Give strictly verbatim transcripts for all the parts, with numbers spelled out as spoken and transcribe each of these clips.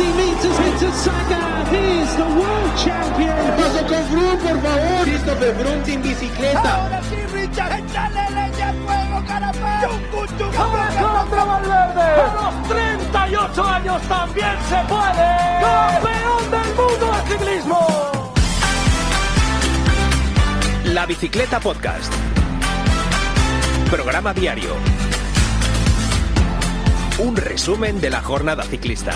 fifty meters into Sagan. He is the world champion. Paso con Froome, por favor. Christopher Froome sin bicicleta. Ahora sí, Richard, echale leña al fuego, carapaz. ¡Ahora contra Valverde! ¡A los treinta y ocho años también se puede! ¡Campeón del mundo de ciclismo! La Bicicleta Podcast. Programa diario. Un resumen de la jornada ciclista.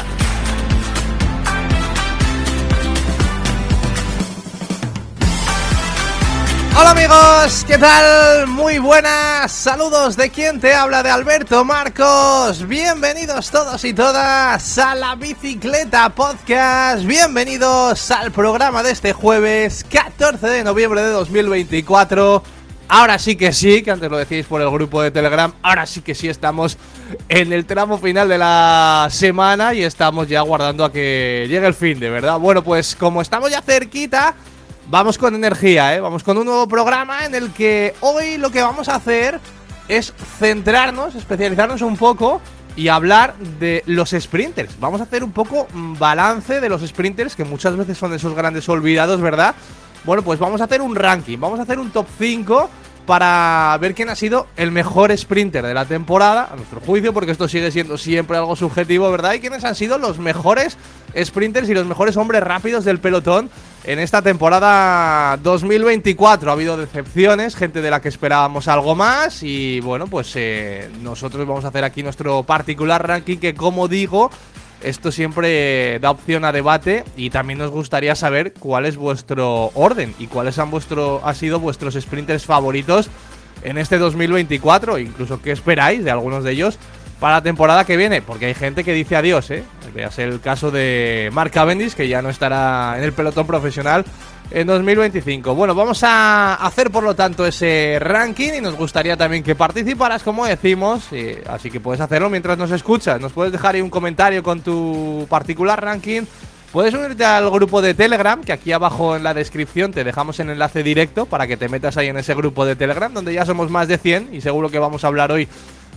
Hola amigos, ¿qué tal? Muy buenas, saludos de quien te habla, de Alberto Marcos. Bienvenidos todos y todas a la Bicicleta Podcast. Bienvenidos al programa de este jueves catorce de noviembre de dos mil veinticuatro. Ahora sí que sí, que antes lo decíais por el grupo de Telegram, ahora sí que sí estamos en el tramo final de la semana y estamos ya aguardando a que llegue el fin de, ¿verdad? Bueno, pues como estamos ya cerquita, vamos con energía, ¿eh? Vamos con un nuevo programa en el que hoy lo que vamos a hacer es centrarnos, especializarnos un poco y hablar de los sprinters. Vamos a hacer un poco balance de los sprinters, que muchas veces son esos grandes olvidados, ¿verdad? Bueno, pues vamos a hacer un ranking, vamos a hacer un top cinco para ver quién ha sido el mejor sprinter de la temporada, a nuestro juicio, porque esto sigue siendo siempre algo subjetivo, ¿verdad? Y quiénes han sido los mejores sprinters y los mejores hombres rápidos del pelotón en esta temporada dos mil veinticuatro. Ha habido decepciones, gente de la que esperábamos algo más y bueno, pues eh, nosotros vamos a hacer aquí nuestro particular ranking que, como digo, esto siempre da opción a debate y también nos gustaría saber cuál es vuestro orden y cuáles han vuestro ha sido vuestros sprinters favoritos en este dos mil veinticuatro, incluso qué esperáis de algunos de ellos para la temporada que viene, porque hay gente que dice adiós, ¿eh? Veas el caso de Mark Cavendish, que ya no estará en el pelotón profesional en dos mil veinticinco. Bueno, vamos a hacer por lo tanto ese ranking y nos gustaría también que participaras, como decimos, y así que puedes hacerlo mientras nos escuchas. Nos puedes dejar ahí un comentario con tu particular ranking. Puedes unirte al grupo de Telegram, que aquí abajo en la descripción te dejamos el enlace directo para que te metas ahí en ese grupo de Telegram, donde ya somos más de cien y seguro que vamos a hablar hoy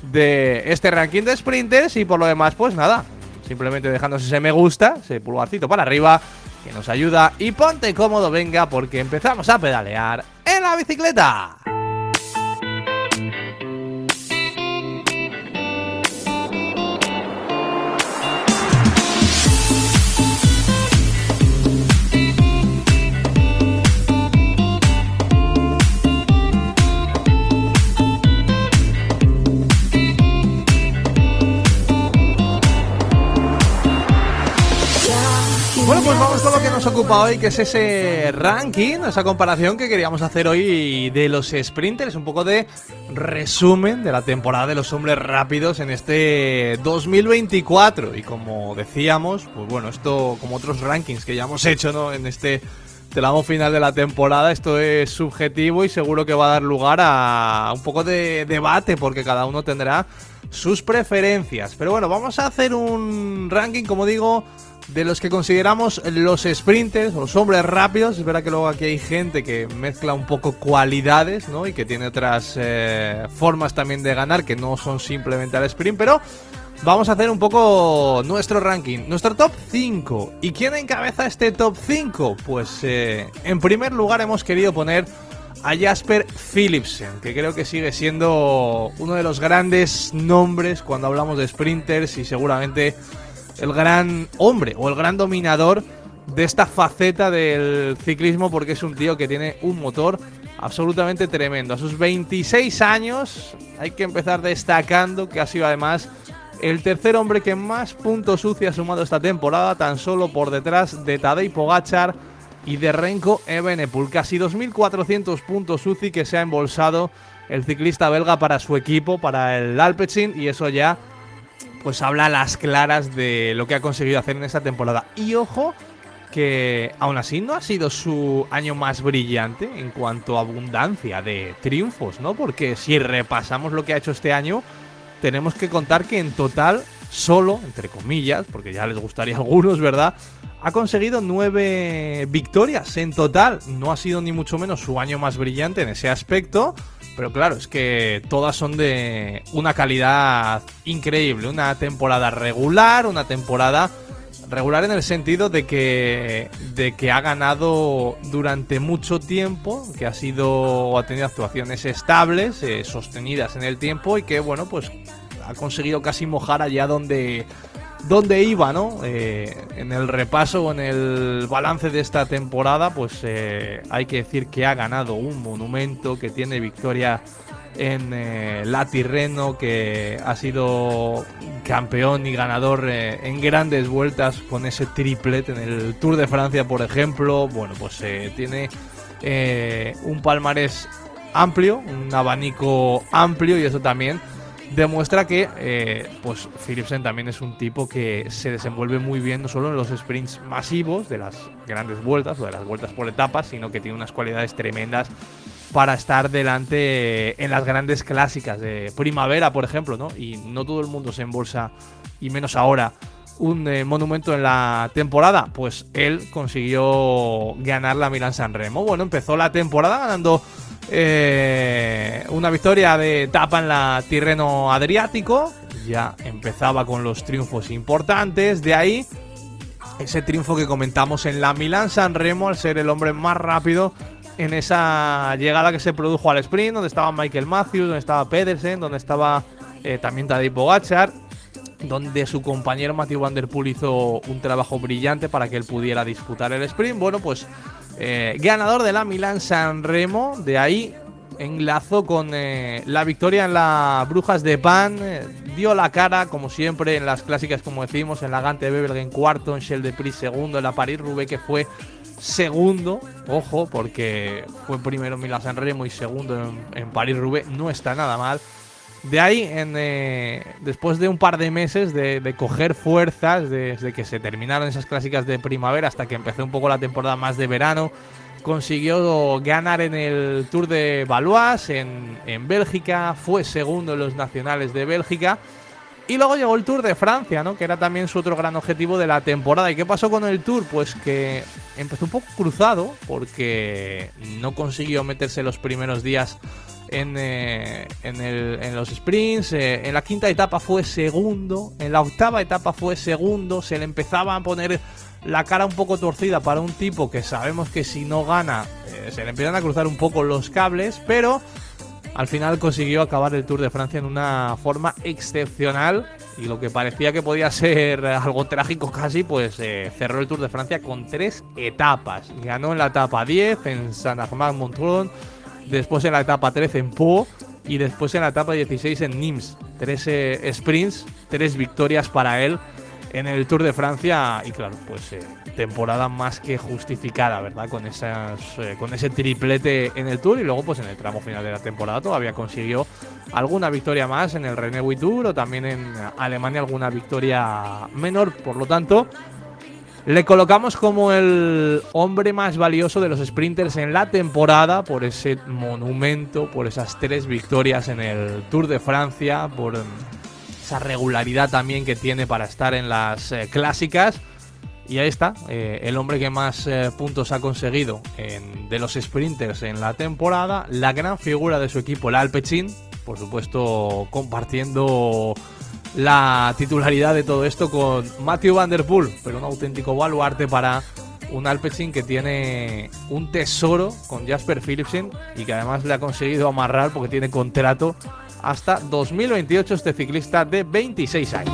de este ranking de sprinters. Y por lo demás, pues nada, simplemente dejándonos ese me gusta, ese pulgarcito para arriba, que nos ayuda, y ponte cómodo, venga, porque empezamos a pedalear en la bicicleta. Bueno, pues vamos con lo que nos ocupa hoy, que es ese ranking, esa comparación que queríamos hacer hoy de los sprinters, un poco de resumen de la temporada de los hombres rápidos en este dos mil veinticuatro. Y como decíamos, pues bueno, esto como otros rankings que ya hemos hecho, ¿no?, en este tramo final de la temporada, esto es subjetivo y seguro que va a dar lugar a un poco de debate, porque cada uno tendrá sus preferencias. Pero bueno, vamos a hacer un ranking, como digo, de los que consideramos los sprinters, los hombres rápidos. Es verdad que luego aquí hay gente que mezcla un poco cualidades, ¿no?, y que tiene otras eh, formas también de ganar, que no son simplemente al sprint, pero vamos a hacer un poco nuestro ranking, nuestro top cinco. ¿Y quién encabeza este top cinco? Pues eh, en primer lugar hemos querido poner a Jasper Philipsen, que creo que sigue siendo uno de los grandes nombres cuando hablamos de sprinters y seguramente el gran hombre o el gran dominador de esta faceta del ciclismo, porque es un tío que tiene un motor absolutamente tremendo. A sus veintiséis años hay que empezar destacando que ha sido además el tercer hombre que más puntos U C I ha sumado esta temporada, tan solo por detrás de Tadej Pogačar y de Remco Evenepoel. Casi dos mil cuatrocientos puntos U C I que se ha embolsado el ciclista belga para su equipo, para el Alpecin, y eso ya pues habla a las claras de lo que ha conseguido hacer en esta temporada. Y ojo, que aún así no ha sido su año más brillante en cuanto a abundancia de triunfos, ¿no? Porque si repasamos lo que ha hecho este año, tenemos que contar que en total, solo, entre comillas, porque ya les gustaría a algunos, ¿verdad?, ha conseguido nueve victorias en total. No ha sido ni mucho menos su año más brillante en ese aspecto, pero claro, es que todas son de una calidad increíble. Una temporada regular, una temporada regular en el sentido de que de que ha ganado durante mucho tiempo, que ha sido ha tenido actuaciones estables, eh, sostenidas en el tiempo y que bueno, pues ha conseguido casi mojar allá donde donde iba, ¿no? Eh, en el repaso o en el balance de esta temporada, pues eh, hay que decir que ha ganado un monumento, que tiene victoria en eh, la Tirreno, que ha sido campeón y ganador eh, en grandes vueltas con ese triplet en el Tour de Francia, por ejemplo. Bueno, pues eh, tiene eh, un palmarés amplio, un abanico amplio, y eso también demuestra que eh, pues Philipsen también es un tipo que se desenvuelve muy bien no solo en los sprints masivos de las grandes vueltas o de las vueltas por etapas, sino que tiene unas cualidades tremendas para estar delante en las grandes clásicas de primavera, por ejemplo, ¿no? Y no todo el mundo se embolsa, y menos ahora, un eh, monumento en la temporada. Pues él consiguió ganar la Milán-San Remo. Bueno, empezó la temporada ganando eh, una victoria de etapa en la Tirreno Adriático. Ya empezaba con los triunfos importantes. De ahí ese triunfo que comentamos en la Milán-San Remo, al ser el hombre más rápido en esa llegada que se produjo al sprint, donde estaba Michael Matthews, donde estaba Pedersen, donde estaba eh, también Tadej Pogačar, donde su compañero Mathieu van der Poel hizo un trabajo brillante para que él pudiera disputar el sprint. Bueno, pues eh, ganador de la Milán-San Remo. De ahí enlazó con eh, la victoria en la Brujas de Pan, eh, dio la cara como siempre en las clásicas, como decimos, en la Gante-Wevelgem cuarto, en Shell de Pris segundo, en la París-Roubaix que fue segundo, ojo, porque fue primero en Milán-San Remo y segundo en, en París-Roubaix, no está nada mal. De ahí, en, eh, después de un par de meses de, de coger fuerzas, desde que se terminaron esas clásicas de primavera hasta que empezó un poco la temporada más de verano, consiguió ganar en el Tour de Valois, en, en Bélgica, fue segundo en los nacionales de Bélgica. Y luego llegó el Tour de Francia, ¿no? Que era también su otro gran objetivo de la temporada. ¿Y qué pasó con el Tour? Pues que empezó un poco cruzado, porque no consiguió meterse los primeros días en, eh, en, el, en los sprints. Eh, en la quinta etapa fue segundo, en la octava etapa fue segundo. Se le empezaba a poner la cara un poco torcida para un tipo que sabemos que si no gana eh, se le empiezan a cruzar un poco los cables, pero al final consiguió acabar el Tour de Francia en una forma excepcional, y lo que parecía que podía ser algo trágico casi, pues eh, cerró el Tour de Francia con tres etapas. Ganó en la etapa diez en Saint-Armand-Montrond, después en la etapa trece en Pau y después en la etapa dieciséis en Nimes. Tres eh, sprints, tres victorias para él en el Tour de Francia, y claro, pues eh, temporada más que justificada, ¿verdad? Con esas, eh, con ese triplete en el Tour, y luego pues en el tramo final de la temporada todavía consiguió alguna victoria más en el René Witt Tour, o también en Alemania alguna victoria menor. Por lo tanto, le colocamos como el hombre más valioso de los sprinters en la temporada por ese monumento, por esas tres victorias en el Tour de Francia, por esa regularidad también que tiene para estar en las eh, clásicas. Y ahí está, eh, el hombre que más eh, puntos ha conseguido en, de los sprinters en la temporada, la gran figura de su equipo, el Alpecin, por supuesto compartiendo la titularidad de todo esto con Mathieu van der Poel, pero un auténtico baluarte para un Alpecin que tiene un tesoro con Jasper Philipsen, y que además le ha conseguido amarrar porque tiene contrato hasta dos mil veintiocho este ciclista de veintiséis años.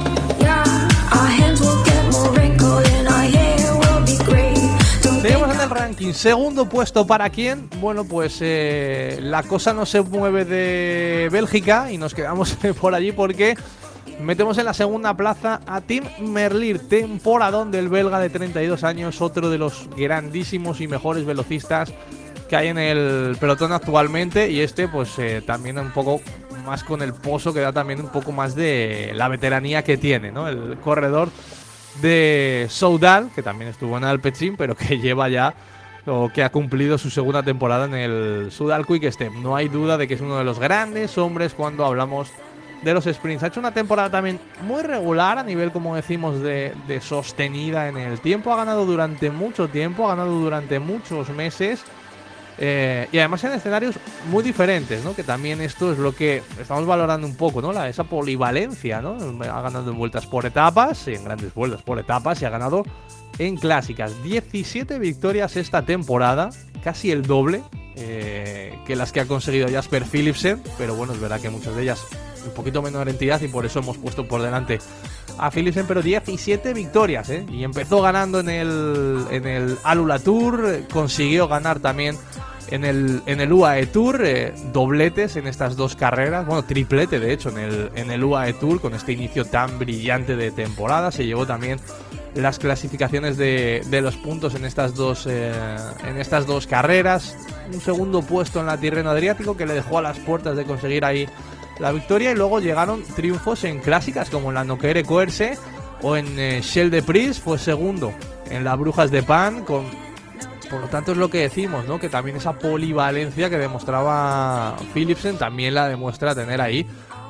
Tenemos en el ranking segundo puesto para quién. Bueno, pues eh, la cosa no se mueve de Bélgica y nos quedamos por allí, porque metemos en la segunda plaza a Tim Merlier, temporadón del belga de treinta y dos años, otro de los grandísimos y mejores velocistas que hay en el pelotón actualmente, y este pues eh, también un poco más con el pozo que da también un poco más de la veteranía que tiene, ¿no? El corredor de Soudal, que también estuvo en Alpecin, pero que lleva ya, o que ha cumplido su segunda temporada en el Soudal Quick Step. No hay duda de que es uno de los grandes hombres cuando hablamos de los sprints. Ha hecho una temporada también muy regular a nivel, como decimos, de, de sostenida en el tiempo. Ha ganado durante mucho tiempo, ha ganado durante muchos meses, Eh, y además en escenarios muy diferentes, ¿no? Que también esto es lo que estamos valorando un poco, ¿no? La, esa polivalencia, ¿no? Ha ganado en vueltas por etapas, en grandes vueltas por etapas, y ha ganado en clásicas. diecisiete victorias esta temporada, casi el doble eh, que las que ha conseguido Jasper Philipsen, pero bueno, es verdad que muchas de ellas un poquito menor entidad y por eso hemos puesto por delante a Philipsen, pero diecisiete victorias, ¿eh? Y empezó ganando en el, en el Alula Tour, consiguió ganar también en el, en el U A E Tour, eh, dobletes en estas dos carreras, bueno, triplete de hecho en el, en el U A E Tour, con este inicio tan brillante de temporada. Se llevó también las clasificaciones de, de los puntos en estas dos eh, en estas dos carreras, un segundo puesto en la Tirreno Adriático que le dejó a las puertas de conseguir ahí la victoria, y luego llegaron triunfos en clásicas como en la Nokere Koerse o en eh, Shell de Pris, fue segundo en la Brujas de Pan, con, por lo tanto es lo que decimos, ¿no? Que también esa polivalencia que demostraba Philipsen también la demuestra tener ahí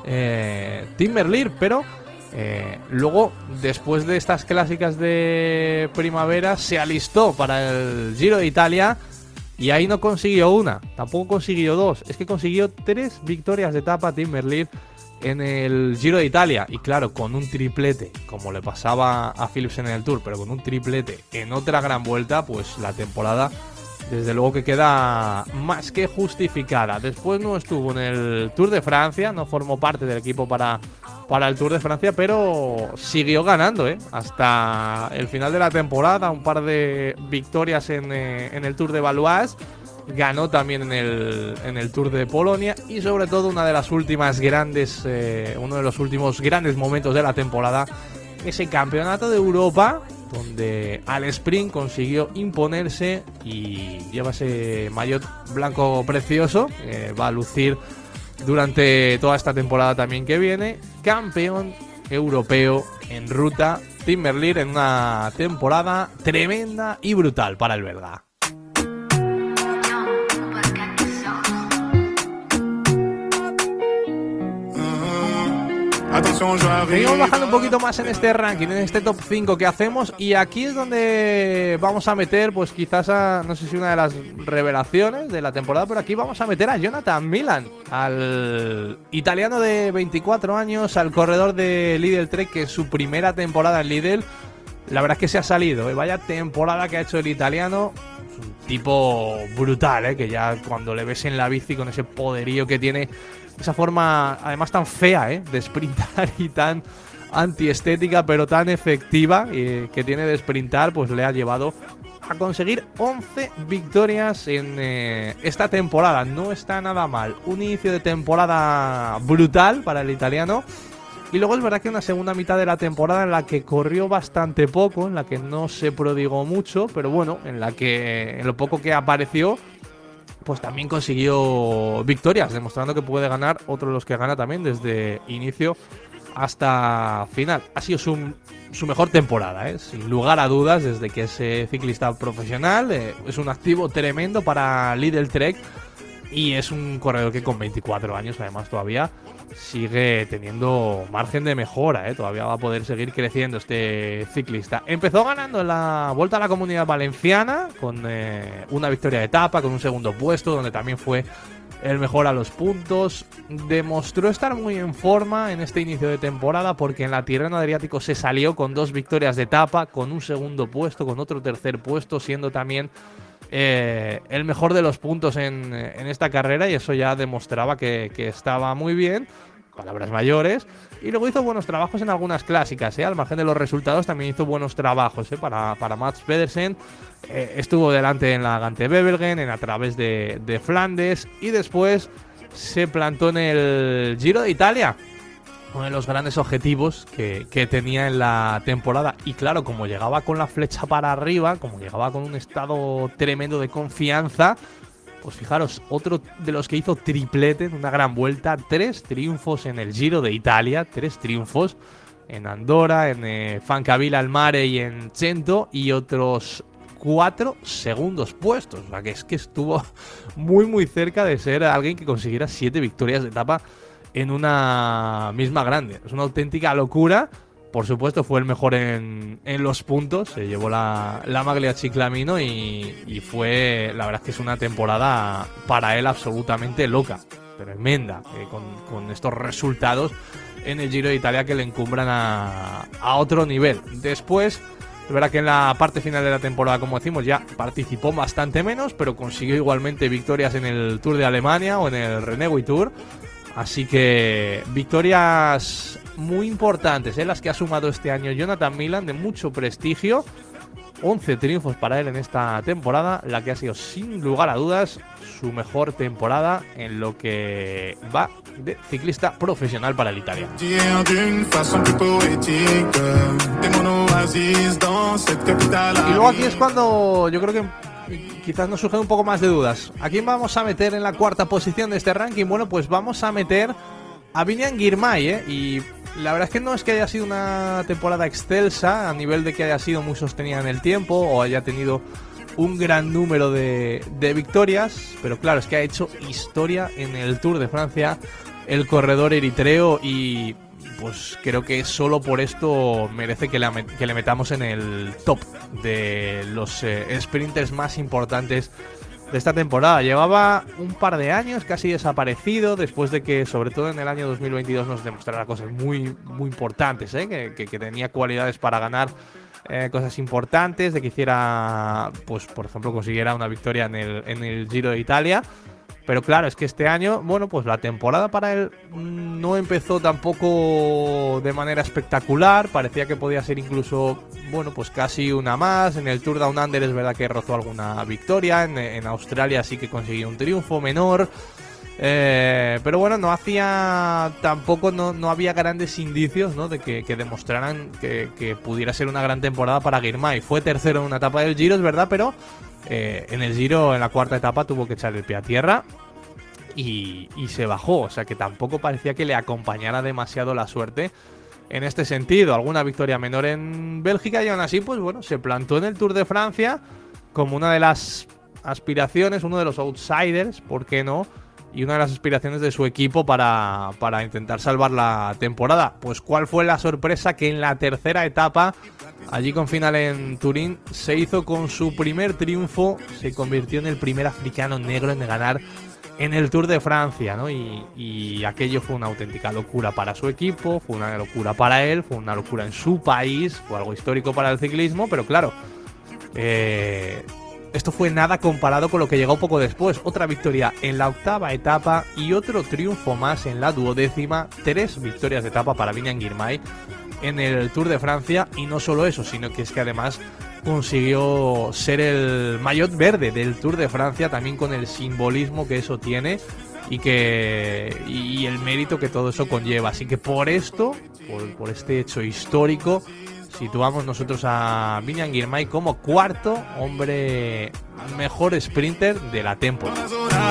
eh, Tim Merlier, pero eh, luego después de estas clásicas de primavera se alistó para el Giro de Italia. Y ahí no consiguió una, tampoco consiguió dos, es que consiguió tres victorias de etapa Tim Merlier en el Giro de Italia. Y claro, con un triplete, como le pasaba a Philipsen en el Tour, pero con un triplete en otra gran vuelta, pues la temporada desde luego que queda más que justificada. Después no estuvo en el Tour de Francia, no formó parte del equipo para, para el Tour de Francia, pero siguió ganando, ¿eh? Hasta el final de la temporada, un par de victorias en, eh, en el Tour de Valois, ganó también en el, en el Tour de Polonia, y sobre todo una de las últimas grandes, eh, uno de los últimos grandes momentos de la temporada, ese campeonato de Europa, donde al sprint consiguió imponerse y lleva ese maillot blanco precioso, eh, va a lucir durante toda esta temporada también que viene, campeón europeo en ruta, Tim Merlier, en una temporada tremenda y brutal para el belga. Seguimos bajando un poquito más en este ranking, en este top cinco que hacemos, y aquí es donde vamos a meter, pues quizás a, no sé si una de las revelaciones de la temporada, pero aquí vamos a meter a Jonathan Milan, al italiano de veinticuatro años, al corredor de Lidl Trek, que es su primera temporada en Lidl. La verdad es que se ha salido, ¿eh? Vaya temporada que ha hecho el italiano. Es un tipo brutal, ¿eh? Que ya cuando le ves en la bici con ese poderío que tiene, esa forma además tan fea, ¿eh? De sprintar y tan antiestética, pero tan efectiva eh, que tiene de sprintar, pues le ha llevado a conseguir once victorias en eh, esta temporada. No está nada mal. Un inicio de temporada brutal para el italiano. Y luego es verdad que una segunda mitad de la temporada en la que corrió bastante poco, en la que no se prodigó mucho, pero bueno, en la que en lo poco que apareció, pues también consiguió victorias, demostrando que puede ganar, otro de los que gana también desde inicio hasta final. Ha sido su, su mejor temporada, ¿eh? Sin lugar a dudas, desde que es eh, ciclista profesional. Eh, es un activo tremendo para Lidl Trek, y es un corredor que con veinticuatro años además todavía sigue teniendo margen de mejora, ¿eh? Todavía va a poder seguir creciendo este ciclista. Empezó ganando en la Vuelta a la Comunidad Valenciana con eh, una victoria de etapa, con un segundo puesto, donde también fue el mejor a los puntos. Demostró estar muy en forma en este inicio de temporada, porque en la Tirreno Adriático se salió con dos victorias de etapa, con un segundo puesto, con otro tercer puesto, siendo también eh, el mejor de los puntos en, en esta carrera, y eso ya demostraba que, que estaba muy bien. Palabras mayores. Y luego hizo buenos trabajos en algunas clásicas, ¿eh? Al margen de los resultados también hizo buenos trabajos, ¿eh? Para, para Mats Pedersen. Eh, estuvo delante en la Gante Wevelgem, en a través de, de Flandes, y después se plantó en el Giro de Italia, uno de los grandes objetivos que, que tenía en la temporada. Y claro, como llegaba con la flecha para arriba, como llegaba con un estado tremendo de confianza, pues fijaros, otro de los que hizo triplete en una gran vuelta, tres triunfos en el Giro de Italia, tres triunfos en Andorra, en eh, Francavilla al Mare y en Cento, y otros cuatro segundos puestos. O sea, que es que estuvo muy muy cerca de ser alguien que consiguiera siete victorias de etapa en una misma grande. Es una auténtica locura, Por supuesto fue el mejor en, en los puntos, se llevó la, la Maglia Ciclamino y, y fue, la verdad es que es una temporada para él absolutamente loca, tremenda, eh, con, con estos resultados en el Giro de Italia que le encumbran a, a otro nivel. Después, es verdad que en la parte final de la temporada, como decimos, ya participó bastante menos, pero consiguió igualmente victorias en el Tour de Alemania o en el Renewi Tour. Así que victorias muy importantes, ¿eh? Las que ha sumado este año Jonathan Milan, de mucho prestigio. once triunfos para él en esta temporada, la que ha sido sin lugar a dudas su mejor temporada en lo que va de ciclista profesional para el Italia. Y luego aquí es cuando yo creo que quizás nos surgen un poco más de dudas. ¿A quién vamos a meter en la cuarta posición de este ranking? Bueno, pues vamos a meter a Biniam Girmay, ¿eh? Y la verdad es que no es que haya sido una temporada excelsa a nivel de que haya sido muy sostenida en el tiempo o haya tenido un gran número de, de victorias, pero claro, es que ha hecho historia en el Tour de Francia el corredor eritreo y pues creo que solo por esto merece que, la, que le metamos en el top de los eh, sprinters más importantes de esta temporada. Llevaba un par de años casi desaparecido después de que, sobre todo en el año dos mil veintidós, nos demostrara cosas muy, muy importantes, ¿eh? que, que, que tenía cualidades para ganar eh, cosas importantes, de que hiciera, pues por ejemplo, consiguiera una victoria en el, en el Giro de Italia. Pero claro, es que este año, bueno, pues la temporada para él no empezó tampoco de manera espectacular. Parecía que podía ser incluso, bueno, pues casi una más. En el Tour Down Under es verdad que rozó alguna victoria. En, en Australia sí que consiguió un triunfo menor. Eh, pero bueno, no hacía tampoco, no, no había grandes indicios, ¿no? De que, que demostraran que, que pudiera ser una gran temporada para Girmay. Fue tercero en una etapa del Giro, es verdad, pero eh, en el Giro, en la cuarta etapa, tuvo que echar el pie a tierra y, y se bajó. O sea que tampoco parecía que le acompañara demasiado la suerte en este sentido. Alguna victoria menor en Bélgica y aún así, pues bueno, se plantó en el Tour de Francia como una de las aspiraciones, uno de los outsiders, ¿por qué no? Y una de las aspiraciones de su equipo para, para intentar salvar la temporada. Pues ¿cuál fue la sorpresa? Que en la tercera etapa, allí con final en Turín, se hizo con su primer triunfo, se convirtió en el primer africano negro en ganar en el Tour de Francia, ¿no? Y, y aquello fue una auténtica locura para su equipo, fue una locura para él, fue una locura en su país, fue algo histórico para el ciclismo, pero claro, eh... esto fue nada comparado con lo que llegó poco después. Otra victoria en la octava etapa y otro triunfo más en la duodécima. Tres victorias de etapa para Biniam Girmay en el Tour de Francia. Y no solo eso, sino que es que además consiguió ser el maillot verde del Tour de Francia, también con el simbolismo que eso tiene y que y el mérito que todo eso conlleva. Así que por esto, por, por este hecho histórico, situamos nosotros a Biniam Girmay como cuarto hombre mejor sprinter de la temporada.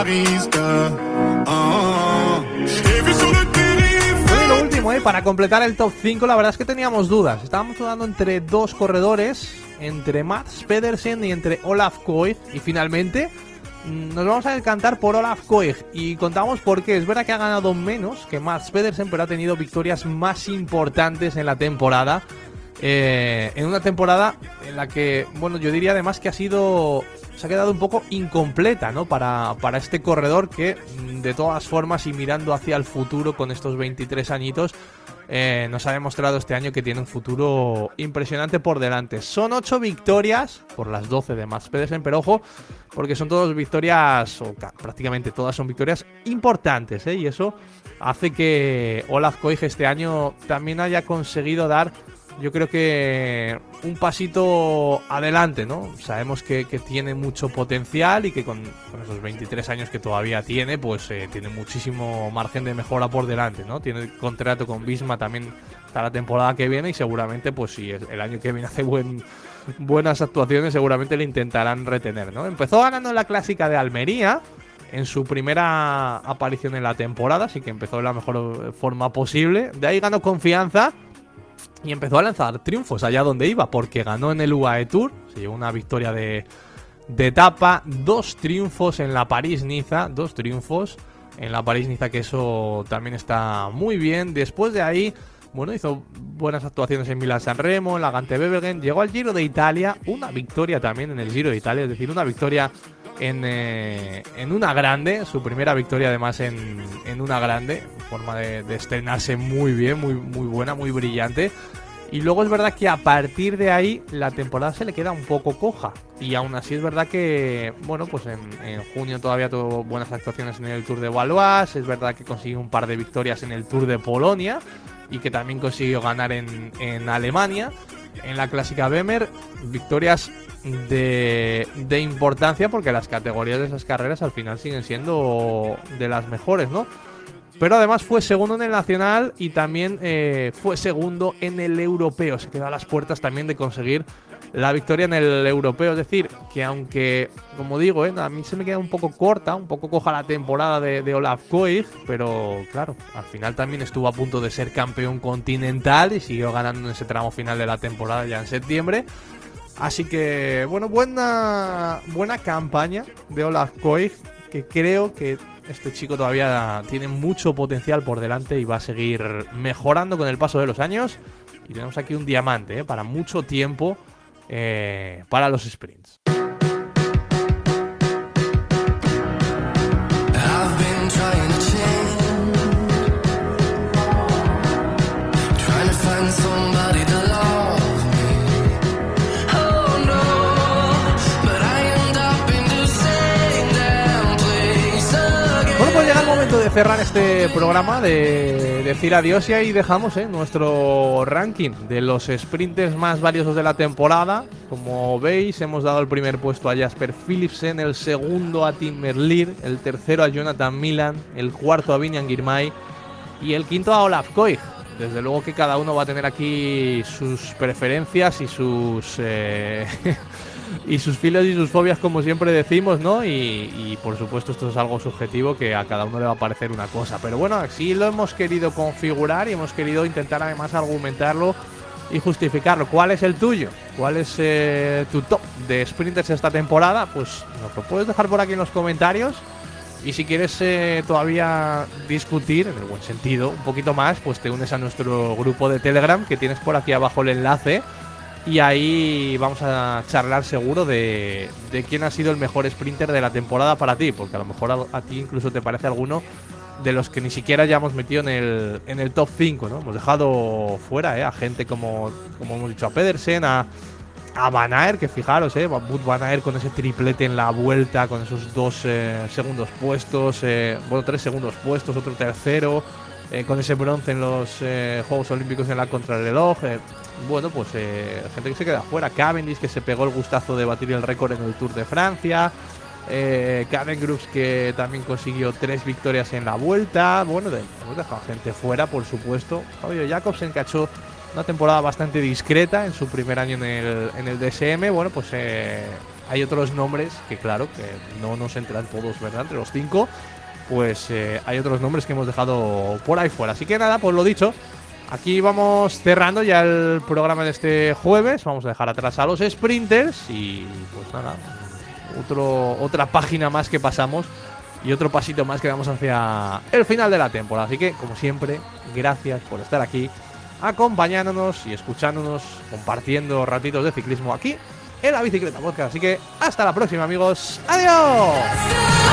Y lo último, ¿eh? Para completar el top cinco, la verdad es que teníamos dudas. Estábamos dudando entre dos corredores, entre Mads Pedersen y entre Olaf Koig. Y finalmente nos vamos a decantar por Olaf Koig. Y contamos por qué. Es verdad que ha ganado menos que Mads Pedersen, pero ha tenido victorias más importantes en la temporada. Eh, en una temporada en la que, bueno, yo diría además que ha sido, se ha quedado un poco incompleta, ¿no? Para, para este corredor que, de todas formas, y mirando hacia el futuro con estos veintitrés añitos, eh, nos ha demostrado este año que tiene un futuro impresionante por delante. Son ocho victorias por las doce de Mads Pedersen, pero ojo, porque son todas victorias, o prácticamente todas son victorias importantes, ¿eh? Y eso hace que Olaf Koig este año también haya conseguido dar, yo creo que un pasito adelante, ¿no? Sabemos que, que tiene mucho potencial y que con, con esos veintitrés años que todavía tiene, pues eh, tiene muchísimo margen de mejora por delante, ¿no? Tiene contrato con Visma también hasta la temporada que viene y seguramente, pues si el año que viene hace buen, buenas actuaciones, seguramente le intentarán retener, ¿no? Empezó ganando en la Clásica de Almería en su primera aparición en la temporada, así que empezó de la mejor forma posible. De ahí ganó confianza y empezó a lanzar triunfos allá donde iba, porque ganó en el U A E Tour, se llevó una victoria de, de etapa, dos triunfos en la París-Niza, dos triunfos en la París-Niza, que eso también está muy bien. Después de ahí bueno, hizo buenas actuaciones en Milán-San Remo, en la Gante-Wevelgem, llegó al Giro de Italia, una victoria también en el Giro de Italia, es decir, una victoria en, eh, en una grande, su primera victoria además en, en una grande, forma de, de estrenarse muy bien, muy, muy buena, muy brillante. Y luego es verdad que a partir de ahí la temporada se le queda un poco coja. Y aún así es verdad que, bueno, pues en, en junio todavía tuvo buenas actuaciones en el Tour de Valois. Es verdad que consiguió un par de victorias en el Tour de Polonia y que también consiguió ganar en, en Alemania. En la Clásica Bemer, victorias de, de importancia porque las categorías de esas carreras al final siguen siendo de las mejores, ¿no? Pero además fue segundo en el Nacional y también eh, fue segundo en el Europeo. Se quedó a las puertas también de conseguir la victoria en el Europeo. Es decir, que aunque, como digo, eh, a mí se me queda un poco corta, un poco coja la temporada de, de Olaf Koig, pero claro, al final también estuvo a punto de ser campeón continental y siguió ganando en ese tramo final de la temporada ya en septiembre. Así que, bueno, buena, buena campaña de Olaf Koig, que creo que este chico todavía tiene mucho potencial por delante y va a seguir mejorando con el paso de los años. Y tenemos aquí un diamante, ¿eh? Para mucho tiempo eh, para los sprints. De cerrar este programa, de decir adiós, y ahí dejamos eh, nuestro ranking de los sprinters más valiosos de la temporada. Como veis, hemos dado el primer puesto a Jasper Philipsen, el segundo a Tim Merlier, el tercero a Jonathan Milan, el cuarto a Biniam Girmay y el quinto a Olaf Koig. Desde luego que cada uno va a tener aquí sus preferencias y sus eh, y sus filos y sus fobias, como siempre decimos, ¿no? Y, y por supuesto esto es algo subjetivo, que a cada uno le va a parecer una cosa. Pero bueno, así lo hemos querido configurar y hemos querido intentar además argumentarlo y justificarlo. ¿Cuál es el tuyo? ¿Cuál es eh, tu top de sprinters esta temporada? Pues nos lo puedes dejar por aquí en los comentarios. Y si quieres eh, todavía discutir, en el buen sentido, un poquito más, pues te unes a nuestro grupo de Telegram, que tienes por aquí abajo el enlace. Y ahí vamos a charlar seguro de, de quién ha sido el mejor sprinter de la temporada para ti. Porque a lo mejor a, a ti incluso te parece alguno de los que ni siquiera ya hemos metido en el, en el top cinco, ¿no? Hemos dejado fuera eh, a gente como, como hemos dicho, a Pedersen, a... a Van Aert, que fijaros, eh, Wout Van Aert con ese triplete en la vuelta, con esos dos eh, segundos puestos, eh, bueno, tres segundos puestos, otro tercero, eh, con ese bronce en los eh, Juegos Olímpicos en la contrarreloj. Eh, bueno, pues eh, gente que se queda fuera. Cavendish, que se pegó el gustazo de batir el récord en el Tour de Francia. Eh, Cavendish, que también consiguió tres victorias en la vuelta. Bueno, de, hemos dejado gente fuera, por supuesto. Fabio Jacobsen, que ha hecho una temporada bastante discreta en su primer año en el, en el D S M. Bueno, pues eh, hay otros nombres que, claro, que no nos entran todos, ¿verdad? Entre los cinco, pues eh, hay otros nombres que hemos dejado por ahí fuera. Así que nada, pues lo dicho, aquí vamos cerrando ya el programa de este jueves. Vamos a dejar atrás a los sprinters y pues nada, otro, otra página más que pasamos y otro pasito más que damos hacia el final de la temporada. Así que, como siempre, gracias por estar aquí, acompañándonos y escuchándonos, compartiendo ratitos de ciclismo aquí en la Bicicleta Podcast. Así que hasta la próxima, amigos. ¡Adiós!